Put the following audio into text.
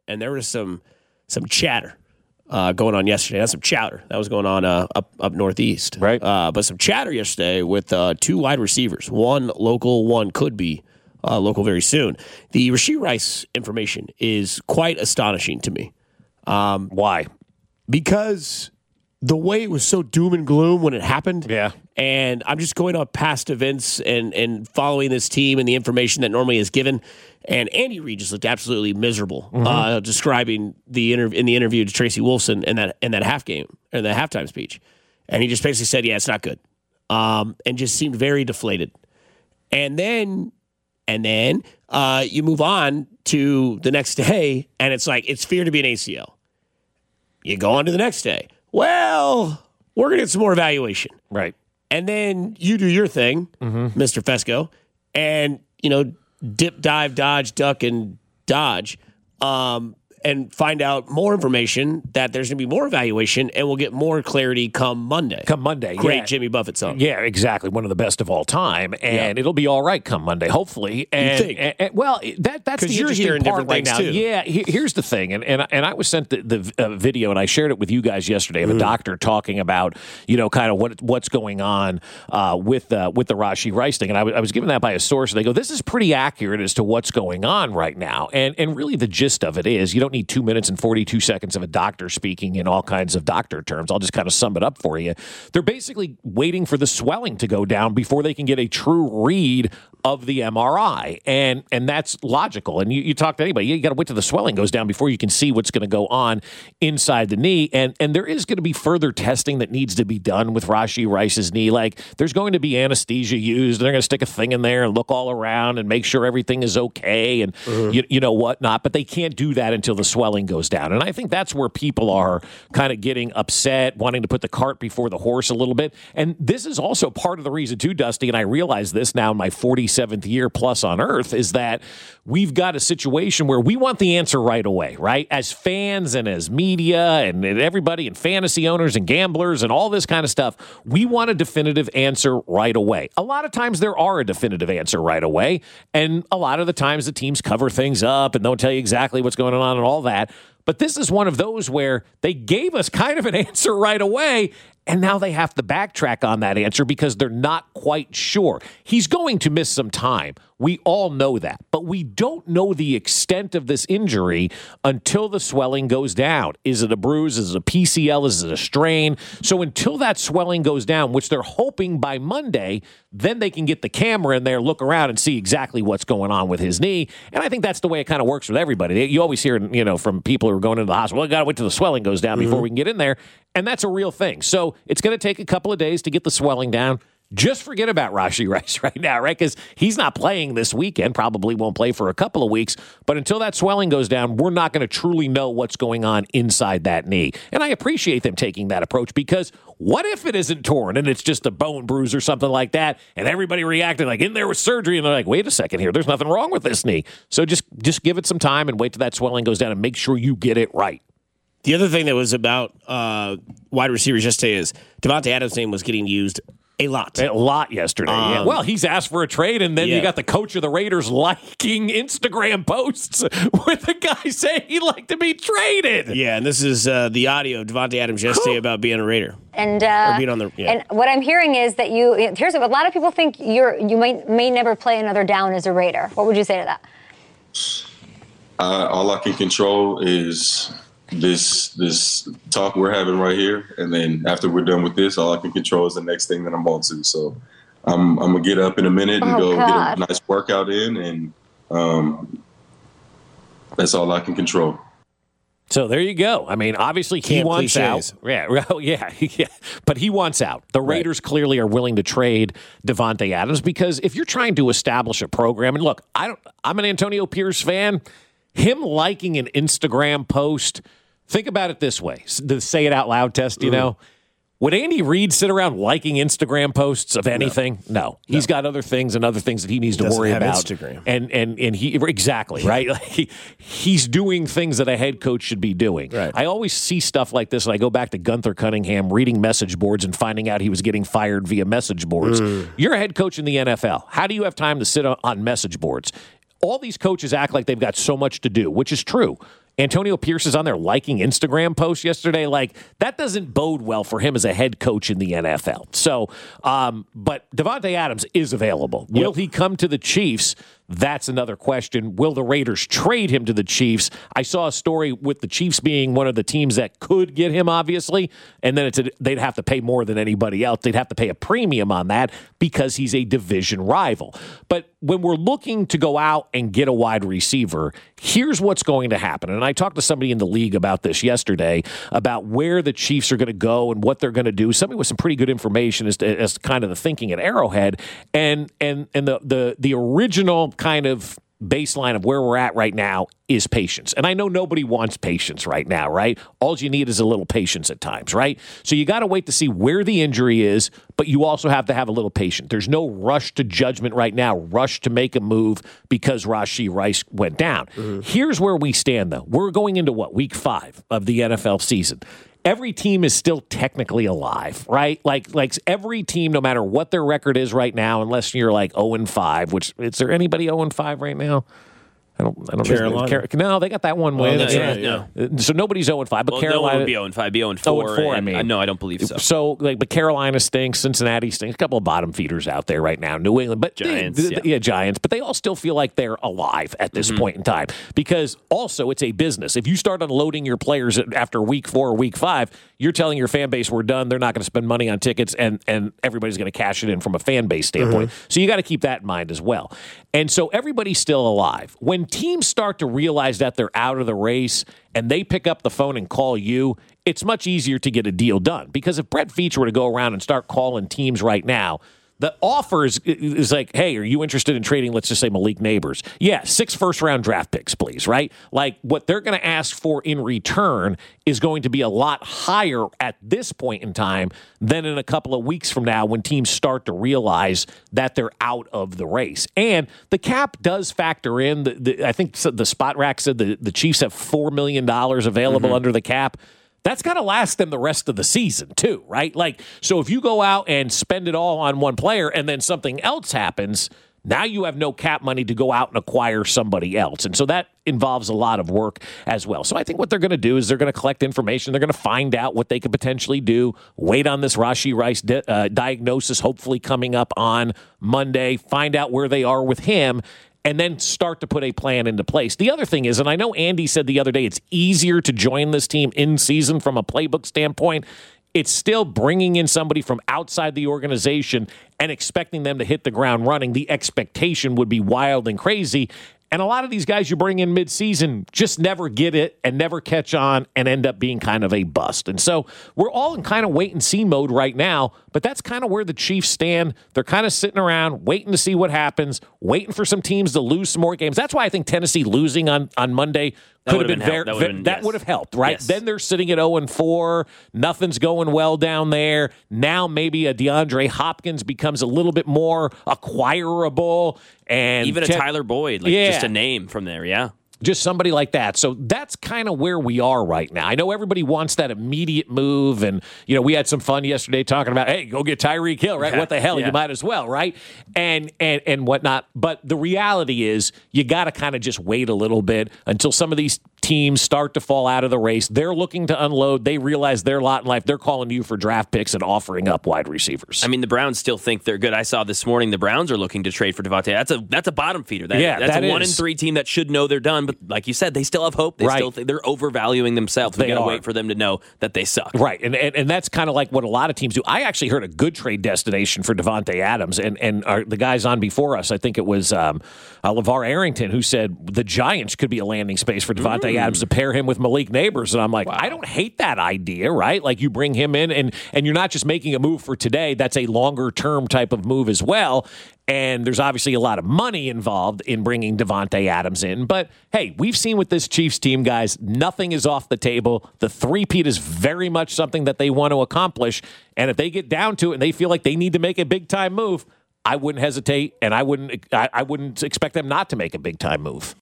and there was some chatter going on yesterday. That's some chatter that was going on up northeast. Right. But some chatter yesterday with 2 wide receivers, one local, one could be local very soon. The Rashee Rice information is quite astonishing to me. Why? Because the way it was so doom and gloom when it happened. Yeah. And I'm just going on past events and following this team and the information that normally is given. And Andy Reid just looked absolutely miserable, describing in the interview to Tracy Wolfson in that halftime speech. And he just basically said, "Yeah, it's not good," and just seemed very deflated. And then you move on to the next day, and it's like it's feared to be an ACL. You go on to the next day. Well, we're going to get some more evaluation. Right. And then you do your thing, Mr. Fesco, and, dip, dive, dodge, duck, and dodge, and find out more information that there's going to be more evaluation, and we'll get more clarity come Monday. Great yeah. Jimmy Buffett song. Yeah, exactly. One of the best of all time, and it'll be all right come Monday, hopefully. And, You think? That's the you're interesting hearing part different right things now. too. Yeah, here's the thing, and I was sent the video, and I shared it with you guys yesterday of a doctor talking about kind of what's going on with the Rashee Rice thing, and I was given that by a source. And they go, this is pretty accurate as to what's going on right now, and really the gist of it is you don't need 2 minutes and 42 seconds of a doctor speaking in all kinds of doctor terms. I'll just kind of sum it up for you. They're basically waiting for the swelling to go down before they can get a true read of the MRI. And that's logical. And you talk to anybody, you got to wait till the swelling goes down before you can see what's going to go on inside the knee. And there is going to be further testing that needs to be done with Rashee Rice's knee. Like there's going to be anesthesia used. They're going to stick a thing in there and look all around and make sure everything is okay and you know whatnot. But they can't do that until the swelling goes down. And I think that's where people are kind of getting upset, wanting to put the cart before the horse a little bit. And this is also part of the reason too, Dusty, and I realize this now in my 47th year plus on Earth, is that we've got a situation where we want the answer right away, right? As fans and as media and everybody and fantasy owners and gamblers and all this kind of stuff, we want a definitive answer right away. A lot of times there are a definitive answer right away, and a lot of the times the teams cover things up and don't tell you exactly what's going on and all that. But this is one of those where they gave us kind of an answer right away, and now they have to backtrack on that answer because they're not quite sure. He's going to miss some time. We all know that. But we don't know the extent of this injury until the swelling goes down. Is it a bruise? Is it a PCL? Is it a strain? So until that swelling goes down, which they're hoping by Monday, then they can get the camera in there, look around, and see exactly what's going on with his knee. And I think that's the way it kind of works with everybody. You always hear, from people who are going into the hospital, well, got to wait till the swelling goes down before we can get in there. And that's a real thing. So it's going to take a couple of days to get the swelling down. Just forget about Rashee Rice right now, right? Because he's not playing this weekend, probably won't play for a couple of weeks. But until that swelling goes down, we're not going to truly know what's going on inside that knee. And I appreciate them taking that approach, because what if it isn't torn and it's just a bone bruise or something like that, and everybody reacted like in there with surgery, and they're like, wait a second here, there's nothing wrong with this knee. So just give it some time and wait till that swelling goes down and make sure you get it right. The other thing that was about wide receivers yesterday is Davante Adams' name was getting used a lot yesterday. Yeah. Well, he's asked for a trade, and then you got the coach of the Raiders liking Instagram posts with the guy saying he'd like to be traded. Yeah, and this is the audio of Davante Adams yesterday about being a Raider. And or being on the, and what I'm hearing is that here's what a lot of people think you may never play another down as a Raider. What would you say to that? All I can control is this talk we're having right here, and then after we're done with this, all I can control is the next thing that I'm on to. So I'm gonna get up in a minute and get a nice workout in, and that's all I can control. So there you go. I mean, obviously he wants out. Yeah, but he wants out. The Raiders clearly are willing to trade Davante Adams, because if you're trying to establish a program, and look, I'm an Antonio Pierce fan. Him liking an Instagram post, think about it this way, the say it out loud test, Would Andy Reid sit around liking Instagram posts of anything? No. He's got other things that he needs to worry about. Instagram. And he exactly, right? Like he's doing things that a head coach should be doing. Right. I always see stuff like this, and I go back to Gunther Cunningham reading message boards and finding out he was getting fired via message boards. You're a head coach in the NFL. How do you have time to sit on message boards? All these coaches act like they've got so much to do, which is true. Antonio Pierce is on there liking Instagram posts yesterday. Like, that doesn't bode well for him as a head coach in the NFL. So, but Davante Adams is available. Will he come to the Chiefs? That's another question. Will the Raiders trade him to the Chiefs? I saw a story with the Chiefs being one of the teams that could get him, obviously, and then they'd have to pay more than anybody else. They'd have to pay a premium on that because he's a division rival. But when we're looking to go out and get a wide receiver, here's what's going to happen. And I talked to somebody in the league about this yesterday, about where the Chiefs are going to go and what they're going to do. Somebody with some pretty good information as to kind of the thinking at Arrowhead. And the original kind of baseline of where we're at right now is patience. And I know nobody wants patience right now, right? All you need is a little patience at times, right? So you got to wait to see where the injury is, but you also have to have a little patience. There's no rush to judgment right now, rush to make a move because Rashee Rice went down. Here's where we stand, though. We're going into week 5 of the NFL season. Every team is still technically alive, right? Like every team, no matter what their record is right now, unless you're like 0-5, which is there anybody 0-5 right now? I don't Carolina. No, they got that one win. So nobody's 0-5, but Carolina no one would be 0-5, be 0-4. 0-4, I mean. No, I don't believe so. So, but Carolina stinks, Cincinnati stinks, a couple of bottom feeders out there right now. New England, but Giants, Giants, but they all still feel like they're alive at this point in time because also it's a business. If you start unloading your players after week 4 or week 5, you're telling your fan base we're done. They're not going to spend money on tickets, and everybody's going to cash it in from a fan base standpoint. So you got to keep that in mind as well. And so everybody's still alive. When teams start to realize that they're out of the race and they pick up the phone and call you, it's much easier to get a deal done. Because if Brett Veach were to go around and start calling teams right now, the offer is like, hey, are you interested in trading, let's just say, Malik Nabers? Yeah, 6 first-round draft picks, please, right? Like, what they're going to ask for in return is going to be a lot higher at this point in time than in a couple of weeks from now when teams start to realize that they're out of the race. And the cap does factor in. I think the Spot Rack said the Chiefs have $4 million available under the cap. That's got to last them the rest of the season, too, right? Like, so if you go out and spend it all on one player and then something else happens, now you have no cap money to go out and acquire somebody else. And so that involves a lot of work as well. So I think what they're going to do is they're going to collect information. They're going to find out what they could potentially do, wait on this Rashee Rice diagnosis, hopefully coming up on Monday, find out where they are with him, and then start to put a plan into place. The other thing is, and I know Andy said the other day, it's easier to join this team in season from a playbook standpoint. It's still bringing in somebody from outside the organization and expecting them to hit the ground running. The expectation would be wild and crazy. And a lot of these guys you bring in midseason just never get it and never catch on and end up being kind of a bust. And so we're all in kind of wait-and-see mode right now, but that's kind of where the Chiefs stand. They're kind of sitting around, waiting to see what happens, waiting for some teams to lose some more games. That's why I think Tennessee losing on Monday could have been that would have helped, right? Yes. Then they're sitting at 0-4. Nothing's going well down there. Now maybe a DeAndre Hopkins becomes a little bit more acquirable, and even a Tyler Boyd, just a name from there, yeah. Just somebody like that. So that's kind of where we are right now. I know everybody wants that immediate move, and we had some fun yesterday talking about, hey, go get Tyreek Hill, right? What the hell? You might as well, right? And whatnot. But the reality is you got to kind of just wait a little bit until some of these teams start to fall out of the race. They're looking to unload. They realize their lot in life. They're calling you for draft picks and offering up wide receivers. I mean, the Browns still think they're good. I saw this morning the Browns are looking to trade for Devontae. That's a bottom feeder. That's a 1-3 team that should know they're done. But like you said, they still have hope. They still think they're overvaluing themselves. We got to wait for them to know that they suck. Right, and that's kind of like what a lot of teams do. I actually heard a good trade destination for Davante Adams, and the guys on before us, I think it was LeVar Arrington, who said the Giants could be a landing space for Davante Adams to pair him with Malik Nabers. And I'm like, I don't hate that idea, right? Like, you bring him in, and you're not just making a move for today. That's a longer-term type of move as well. And there's obviously a lot of money involved in bringing Davante Adams in. But, hey, we've seen with this Chiefs team, guys, nothing is off the table. The three-peat is very much something that they want to accomplish. And if they get down to it and they feel like they need to make a big-time move, I wouldn't hesitate, and I wouldn't expect them not to make a big-time move.